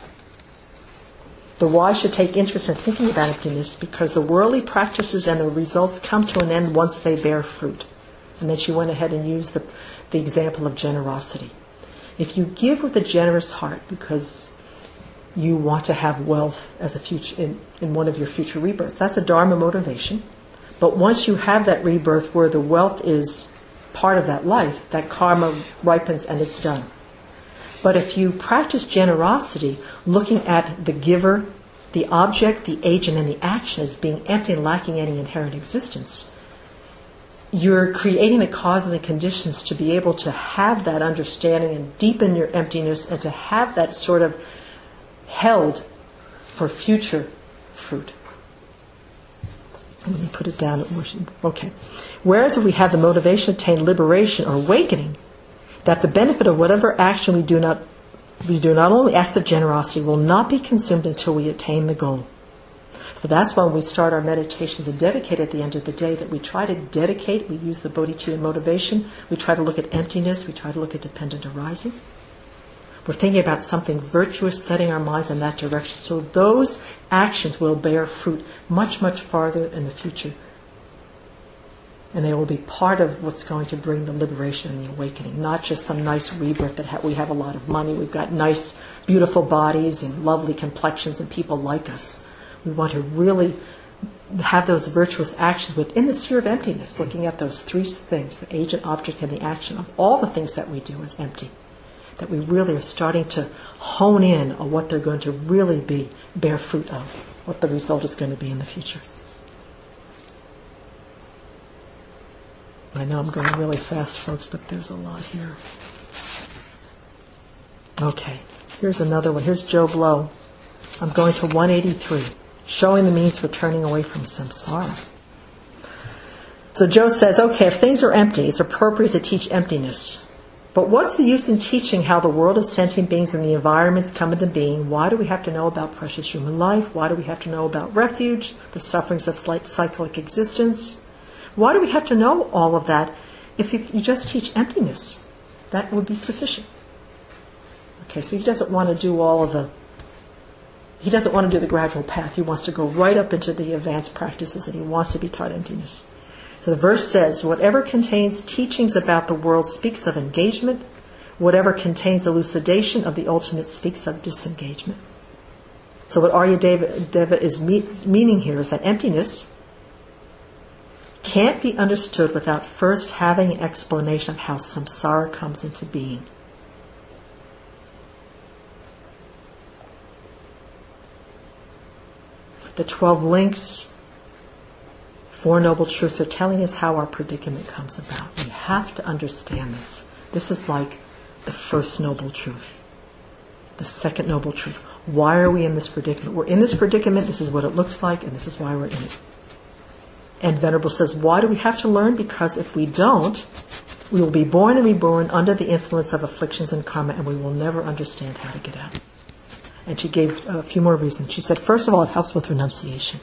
The wise should take interest in thinking about emptiness because the worldly practices and the results come to an end once they bear fruit. And then she went ahead and used the example of generosity. If you give with a generous heart because you want to have wealth as a future in one of your future rebirths, that's a Dharma motivation. But once you have that rebirth where the wealth is part of that life, that karma ripens and it's done. But if you practice generosity, looking at the giver, the object, the agent, and the action as being empty and lacking any inherent existence, you're creating the causes and conditions to be able to have that understanding and deepen your emptiness and to have that sort of held for future fruit. Let me put it down. Okay. Whereas if we have the motivation to attain liberation or awakening, that the benefit of whatever action we do not only acts of generosity will not be consumed until we attain the goal. So that's why when we start our meditations and dedicate at the end of the day, that we try to dedicate, we use the bodhicitta motivation, we try to look at emptiness, we try to look at dependent arising. We're thinking about something virtuous, setting our minds in that direction. So those actions will bear fruit much, much farther in the future. And they will be part of what's going to bring the liberation and the awakening, not just some nice rebirth that we have a lot of money, we've got nice, beautiful bodies and lovely complexions and people like us. We want to really have those virtuous actions within the sphere of emptiness, looking at those three things, the agent, object, and the action of all the things that we do is empty. That we really are starting to hone in on what they're going to really bear fruit of, what the result is going to be in the future. I know I'm going really fast, folks, but there's a lot here. Okay, here's another one. Here's Joe Blow. I'm going to 183, showing the means for turning away from samsara. So Joe says, okay, if things are empty, it's appropriate to teach emptiness. But what's the use in teaching how the world of sentient beings and the environments come into being? Why do we have to know about precious human life? Why do we have to know about refuge, the sufferings of cyclic existence? Why do we have to know all of that if you just teach emptiness? That would be sufficient. Okay, so he doesn't want to do he doesn't want to do the gradual path. He wants to go right up into the advanced practices, and he wants to be taught emptiness. So the verse says, whatever contains teachings about the world speaks of engagement. Whatever contains elucidation of the ultimate speaks of disengagement. So what Arya Deva is meaning here is that emptiness can't be understood without first having an explanation of how samsara comes into being. The 12 links, Four Noble Truths are telling us how our predicament comes about. We have to understand this. This is like the first noble truth. The second noble truth. Why are we in this predicament? We're in this predicament, this is what it looks like, and this is why we're in it. And Venerable says, why do we have to learn? Because if we don't, we will be born and reborn under the influence of afflictions and karma, and we will never understand how to get out. And she gave a few more reasons. She said, first of all, it helps with renunciation.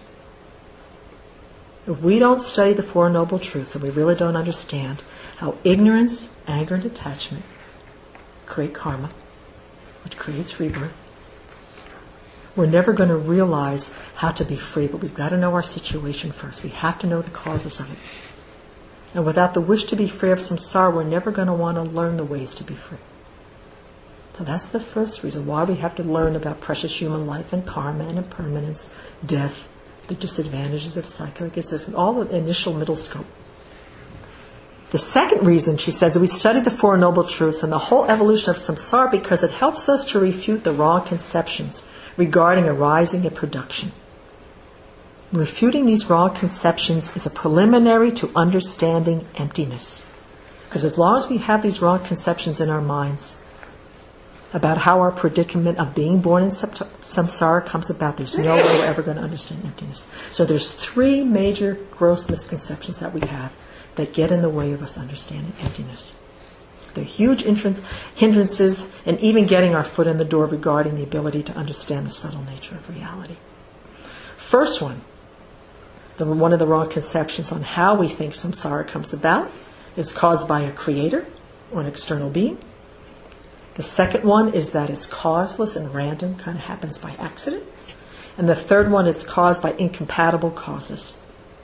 If we don't study the Four Noble Truths and we really don't understand how ignorance, anger, and attachment create karma, which creates rebirth, we're never going to realize how to be free, but we've got to know our situation first. We have to know the causes of it. And without the wish to be free of samsara, we're never going to want to learn the ways to be free. So that's the first reason why we have to learn about precious human life and karma and impermanence, death, the disadvantages of cyclic existence, all the initial middle scope. The second reason, she says, we study the Four Noble Truths and the whole evolution of samsara because it helps us to refute the wrong conceptions regarding arising and production. Refuting these wrong conceptions is a preliminary to understanding emptiness. Because as long as we have these wrong conceptions in our minds about how our predicament of being born in samsara comes about, there's no way we're ever going to understand emptiness. So there's three major gross misconceptions that we have that get in the way of us understanding emptiness. They're huge hindrances in even getting our foot in the door regarding the ability to understand the subtle nature of reality. First one of the wrong conceptions on how we think samsara comes about is caused by a creator or an external being. The second one is that it's causeless and random, kind of happens by accident. And the third one is caused by incompatible causes.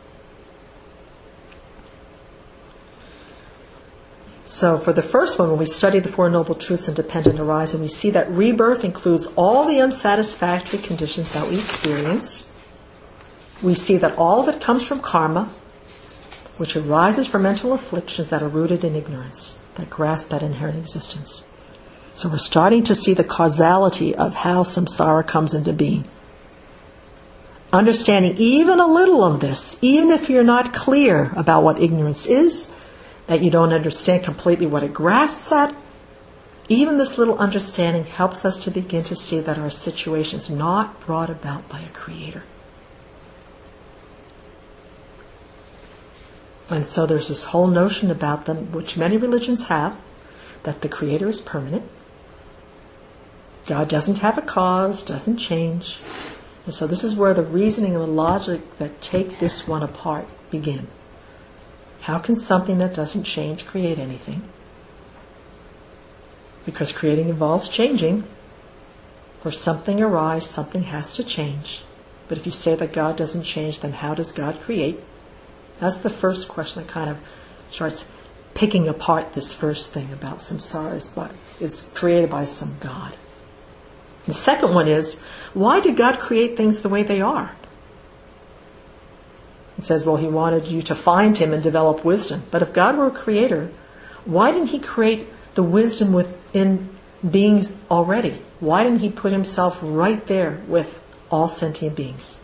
So for the first one, when we study the Four Noble Truths and dependent arising, we see that rebirth includes all the unsatisfactory conditions that we experience. We see that all of it comes from karma, which arises from mental afflictions that are rooted in ignorance, that grasp that inherent existence. So we're starting to see the causality of how samsara comes into being. Understanding even a little of this, even if you're not clear about what ignorance is, that you don't understand completely what it grasps at, even this little understanding helps us to begin to see that our situation is not brought about by a creator. And so there's this whole notion about them, which many religions have, that the Creator is permanent. God doesn't have a cause, doesn't change. And so this is where the reasoning and the logic that take this one apart begin. How can something that doesn't change create anything? Because creating involves changing. For something arise, something has to change. But if you say that God doesn't change, then how does God create? That's the first question that kind of starts picking apart this first thing about samsara is created by some God. The second one is, why did God create things the way they are? It says, well, He wanted you to find Him and develop wisdom. But if God were a creator, why didn't He create the wisdom within beings already? Why didn't He put Himself right there with all sentient beings?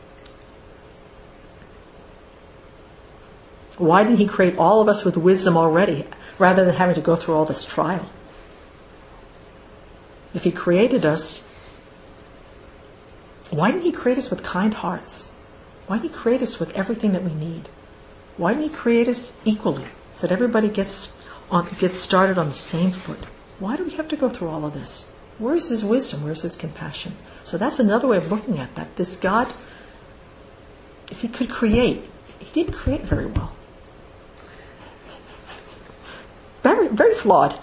Why didn't He create all of us with wisdom already, rather than having to go through all this trial? If He created us, why didn't He create us with kind hearts? Why didn't He create us with everything that we need? Why didn't He create us equally, so that everybody gets started on the same foot? Why do we have to go through all of this? Where's His wisdom? Where's His compassion? So that's another way of looking at that. This God, if He could create, He didn't create very well. Very, very flawed.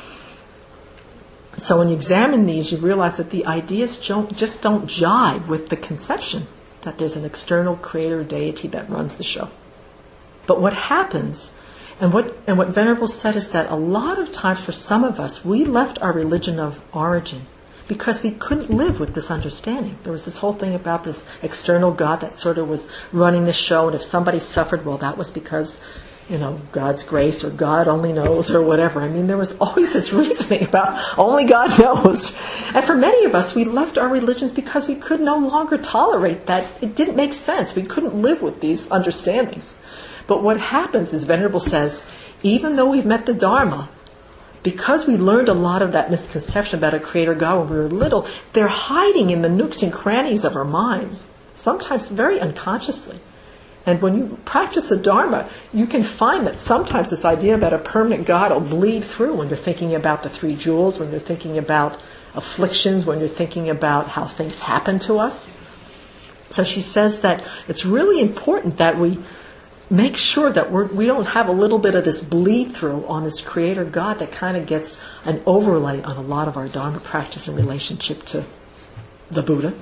So when you examine these, you realize that the ideas just don't jive with the conception that there's an external creator deity that runs the show. But what happens, and what Venerable said, is that a lot of times for some of us, we left our religion of origin because we couldn't live with this understanding. There was this whole thing about this external God that sort of was running the show, and if somebody suffered, well, that was because, God's grace, or God only knows, or whatever. I mean, there was always this reasoning about only God knows. And for many of us, we left our religions because we could no longer tolerate that. It didn't make sense. We couldn't live with these understandings. But what happens is, Venerable says, even though we've met the Dharma, because we learned a lot of that misconception about a creator God when we were little, they're hiding in the nooks and crannies of our minds, sometimes very unconsciously. And when you practice the Dharma, you can find that sometimes this idea about a permanent God will bleed through when you're thinking about the three jewels, when you're thinking about afflictions, when you're thinking about how things happen to us. So she says that it's really important that we make sure that we don't have a little bit of this bleed through on this creator God that kind of gets an overlay on a lot of our Dharma practice in relationship to the Buddha.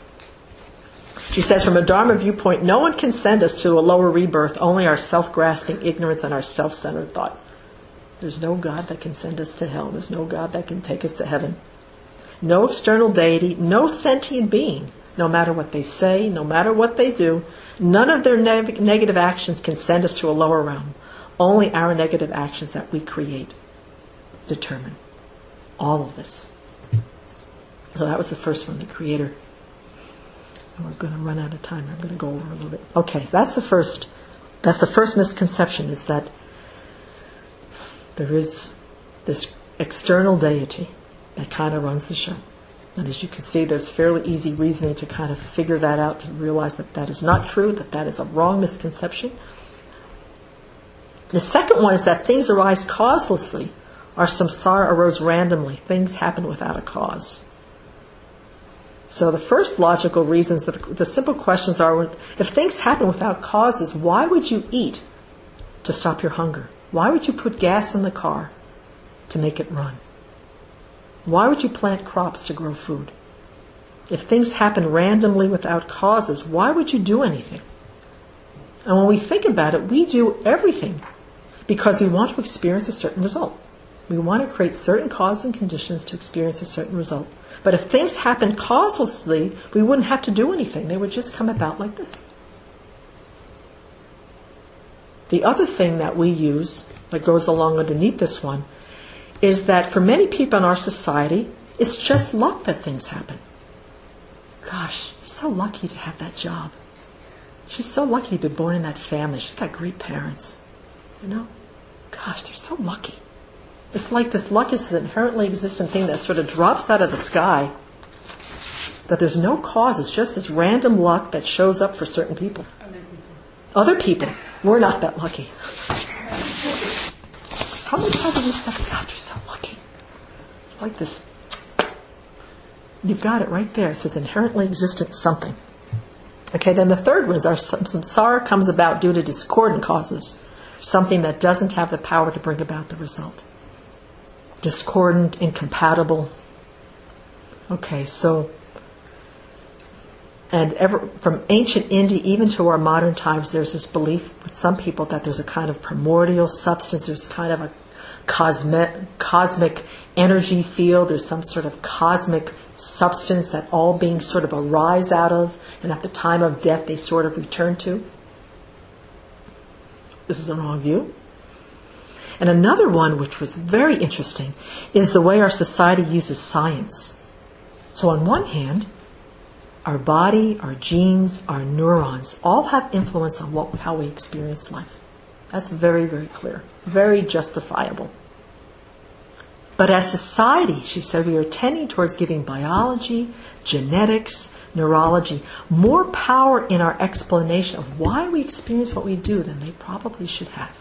She says, from a Dharma viewpoint, no one can send us to a lower rebirth, only our self-grasping ignorance and our self-centered thought. There's no God that can send us to hell. There's no God that can take us to heaven. No external deity, no sentient being, no matter what they say, no matter what they do, none of their negative actions can send us to a lower realm. Only our negative actions that we create determine all of this. So that was the first one, the Creator. We're going to run out of time. I'm going to go over a little bit. Okay, so that's the first misconception, is that there is this external deity that kind of runs the show. And as you can see, there's fairly easy reasoning to kind of figure that out, to realize that that is not true, that is a wrong misconception. The second one is that things arise causelessly, or samsara arose randomly. Things happen without a cause. So the first logical reasons, the simple questions are, if things happen without causes, why would you eat to stop your hunger? Why would you put gas in the car to make it run? Why would you plant crops to grow food? If things happen randomly without causes, why would you do anything? And when we think about it, we do everything because we want to experience a certain result. We want to create certain causes and conditions to experience a certain result. But if things happen causelessly, we wouldn't have to do anything. They would just come about like this. The other thing that we use that goes along underneath this one is that for many people in our society, it's just luck that things happen. Gosh, she's so lucky to have that job. She's so lucky to be born in that family. She's got great parents. Gosh, they're so lucky. It's like this luck is an inherently existent thing that sort of drops out of the sky, that there's no cause. It's just this random luck that shows up for certain people. Other people. We're not that lucky. How many times have you said, God, you're so lucky? It's like this. You've got it right there. It says inherently existent something. Okay, then the third one is our samsara comes about due to discordant causes. Something that doesn't have the power to bring about the result. Discordant, incompatible. Okay, so, and from ancient India even to our modern times, there's this belief with some people that there's a kind of primordial substance, there's kind of a cosmic energy field, there's some sort of cosmic substance that all beings sort of arise out of, and at the time of death they sort of return to. This is the wrong view. And another one, which was very interesting, is the way our society uses science. So on one hand, our body, our genes, our neurons all have influence on how we experience life. That's very, very clear. Very justifiable. But as society, she said, we are tending towards giving biology, genetics, neurology more power in our explanation of why we experience what we do than they probably should have.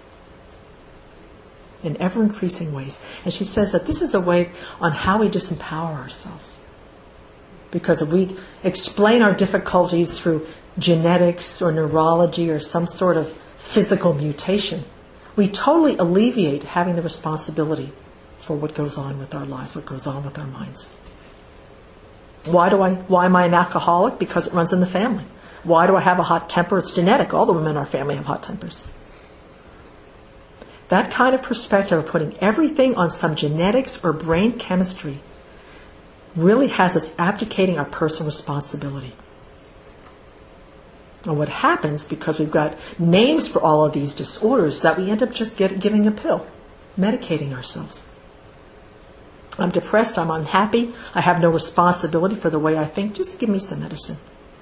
In ever-increasing ways. And she says that this is a way on how we disempower ourselves. Because if we explain our difficulties through genetics or neurology or some sort of physical mutation, we totally alleviate having the responsibility for what goes on with our lives, what goes on with our minds. Why am I an alcoholic? Because it runs in the family. Why do I have a hot temper? It's genetic. All the women in our family have hot tempers. That kind of perspective of putting everything on some genetics or brain chemistry really has us abdicating our personal responsibility. And what happens, because we've got names for all of these disorders, that we end up just giving a pill, medicating ourselves. I'm depressed, I'm unhappy, I have no responsibility for the way I think, just give me some medicine.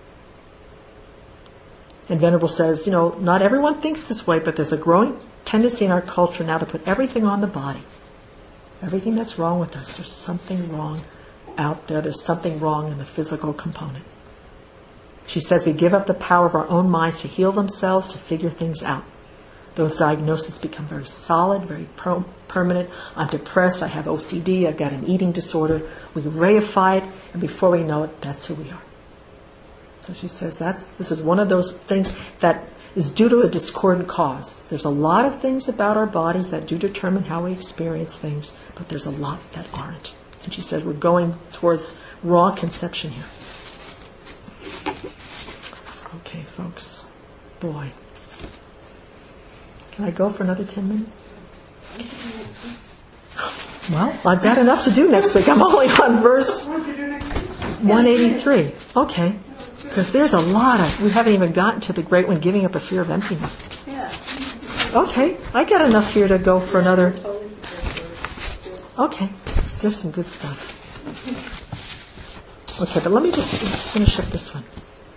And Venerable says, not everyone thinks this way, but there's a growing tendency in our culture now to put everything on the body. Everything that's wrong with us, there's something wrong out there, there's something wrong in the physical component. She says we give up the power of our own minds to heal themselves, to figure things out. Those diagnoses become very solid, very permanent. I'm depressed, I have OCD, I've got an eating disorder. We reify it, and before we know it, that's who we are. So she says this is one of those things that is due to a discordant cause. There's a lot of things about our bodies that do determine how we experience things, but there's a lot that aren't. And she says we're going towards wrong conception here. Okay, folks. Boy. Can I go for another 10 minutes? Well, I've got enough to do next week. I'm only on verse 183. Okay. Because there's a lot of... We haven't even gotten to the great one, giving up a fear of emptiness. Okay. I got enough here to go for another... Okay. There's some good stuff. Okay, but let me just finish up this one.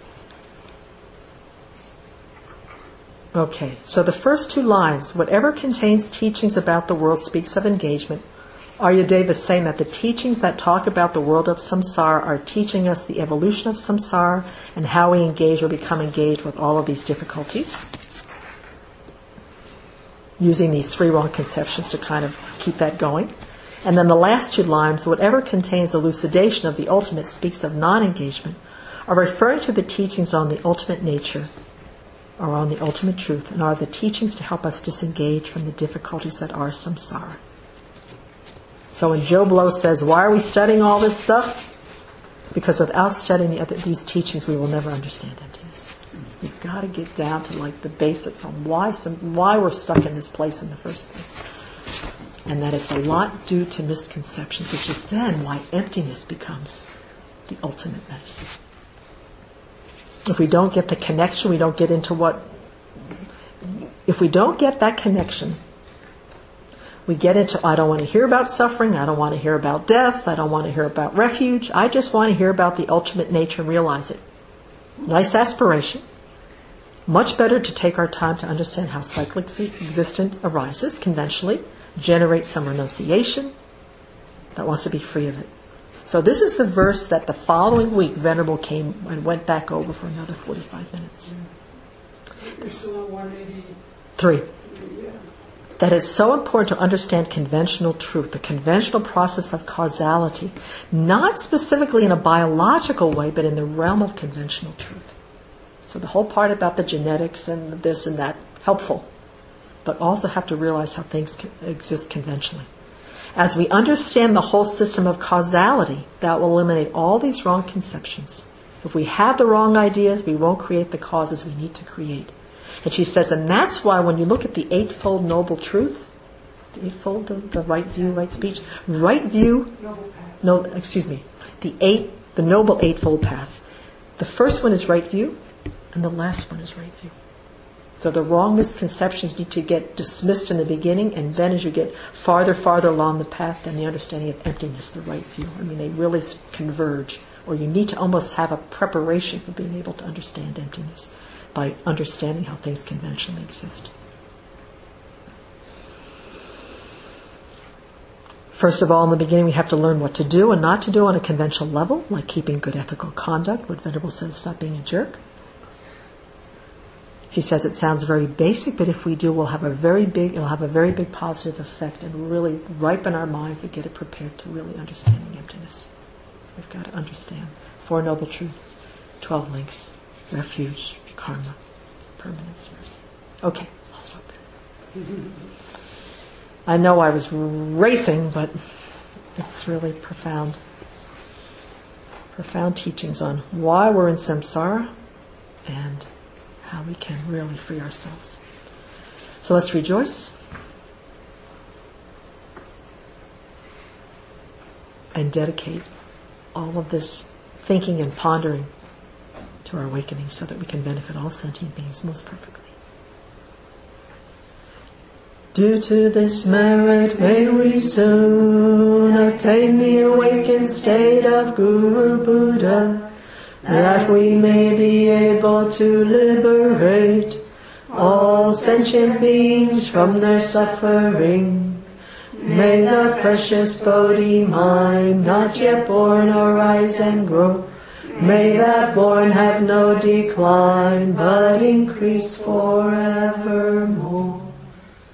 Okay, so the first two lines, whatever contains teachings about the world speaks of engagement. Aryadeva is saying that the teachings that talk about the world of samsara are teaching us the evolution of samsara and how we engage or become engaged with all of these difficulties. Using these three wrong conceptions to kind of keep that going. And then the last two lines, whatever contains elucidation of the ultimate speaks of non-engagement, are referring to the teachings on the ultimate nature or on the ultimate truth, and are the teachings to help us disengage from the difficulties that are samsara. So when Joe Blow says, why are we studying all this stuff? Because without studying these teachings, we will never understand emptiness. We've got to get down to the basics on why we're stuck in this place in the first place. And that it's a lot due to misconceptions, which is then why emptiness becomes the ultimate medicine. If we don't get the connection, we don't get into if we don't get that connection, we get into, I don't want to hear about suffering, I don't want to hear about death, I don't want to hear about refuge, I just want to hear about the ultimate nature and realize it. Nice aspiration. Much better to take our time to understand how cyclic existence arises conventionally, generate some renunciation that wants to be free of it. So this is the verse that the following week Venerable came and went back over for another 45 minutes. It's 183. 3. Yeah. That it's so important to understand conventional truth, the conventional process of causality, not specifically in a biological way, but in the realm of conventional truth. So the whole part about the genetics and this and that, helpful, but also have to realize how things exist conventionally. As we understand the whole system of causality, that will eliminate all these wrong conceptions. If we have the wrong ideas, we won't create the causes we need to create. And she says, and that's why when you look at the Eightfold Noble Truth, the Eightfold, the right view, right speech, right view, the Noble Eightfold Path. The first one is right view, and the last one is right view. So the wrong misconceptions need to get dismissed in the beginning, and then as you get farther along the path, then the understanding of emptiness, the right view. I mean, they really converge. Or you need to almost have a preparation for being able to understand emptiness by understanding how things conventionally exist. First of all, in the beginning, we have to learn what to do and not to do on a conventional level, like keeping good ethical conduct. What Venerable says, stop being a jerk. She says it sounds very basic, but if we do, it'll have a very big positive effect and really ripen our minds to get it prepared to really understanding emptiness. We've got to understand 4 Noble Truths, 12 links, refuge, karma, permanence, mercy. Okay, I'll stop there. I know I was racing, but it's really profound teachings on why we're in samsara and how we can really free ourselves. So let's rejoice and dedicate all of this thinking and pondering to our awakening so that we can benefit all sentient beings most perfectly. Due to this merit may we soon attain the awakened state of Guru Buddha, that we may be able to liberate all sentient beings from their suffering. May the precious Bodhi mind, not yet born, arise and grow. May that born have no decline, but increase forevermore.